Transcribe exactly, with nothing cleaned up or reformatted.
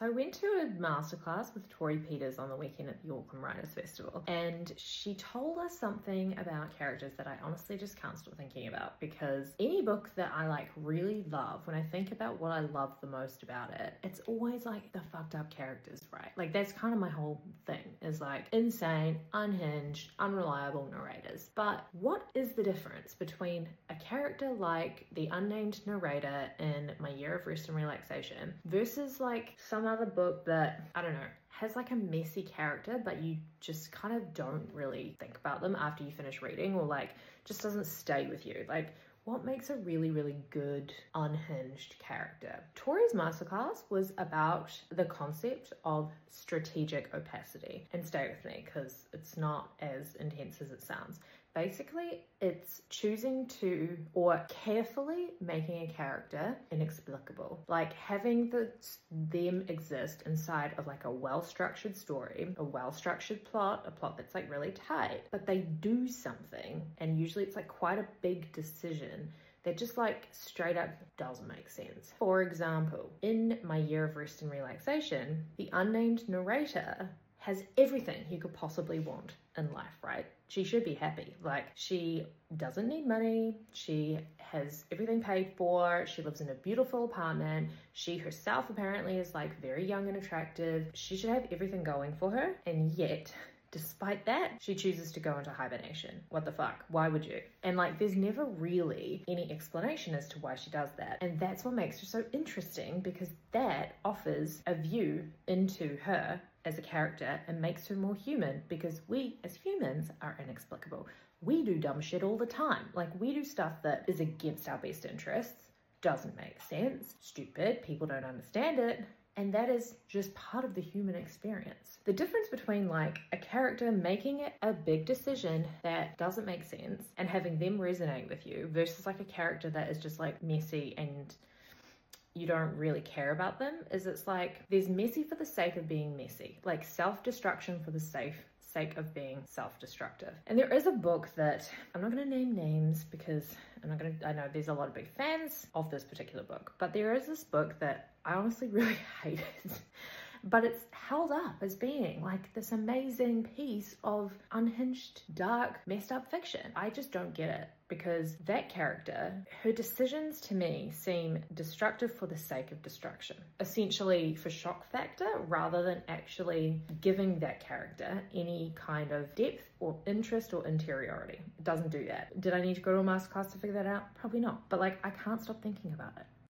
So I went to a masterclass with Tori Peters on the weekend at the Auckland Writers Festival, and she told us something about characters that I honestly just can't stop thinking about, because any book that I like really love, when I think about what I love the most about it, it's always like the fucked up characters, right? Like that's kind of my whole thing, is like insane, unhinged, unreliable narrators. But what is the difference between a character like the unnamed narrator in My Year of Rest and Relaxation versus like some other book that, I don't know, has like a messy character, but you just kind of don't really think about them after you finish reading, or like just doesn't stay with you? Like, what makes a really, really good unhinged character? Tori's masterclass was about the concept of strategic opacity. And stay with me, because it's not as intense as it sounds. Basically, it's choosing to, or carefully making a character inexplicable. Like having the, them exist inside of like a well-structured story, a well-structured plot, a plot that's like really tight, but they do something, and usually it's like quite a big decision that just like straight up doesn't make sense. For example, in My Year of Rest and Relaxation, the unnamed narrator has everything you could possibly want in life, right? She should be happy. Like, she doesn't need money. She has everything paid for. She lives in a beautiful apartment. She herself apparently is like very young and attractive. She should have everything going for her. And yet, despite that, she chooses to go into hibernation. What the fuck? Why would you? And like, there's never really any explanation as to why she does that. And that's what makes her so interesting, because that offers a view into her as a character and makes her more human, because we as humans are inexplicable. We do dumb shit all the time. Like, we do stuff that is against our best interests, doesn't make sense, stupid, people don't understand it. And that is just part of the human experience. The difference between like a character making it a big decision that doesn't make sense and having them resonate with you versus like a character that is just like messy and you don't really care about them, is it's like there's messy for the sake of being messy, like self-destruction for the safe sake of being self-destructive. And there is a book that I'm not going to name names because I'm not going to, I know there's a lot of big fans of this particular book, but there is this book that I honestly really hated. But it's held up as being like this amazing piece of unhinged, dark, messed up fiction. I just don't get it, because that character, her decisions to me seem destructive for the sake of destruction. Essentially for shock factor, rather than actually giving that character any kind of depth or interest or interiority. It doesn't do that. Did I need to go to a masterclass to figure that out? Probably not. But like, I can't stop thinking about it.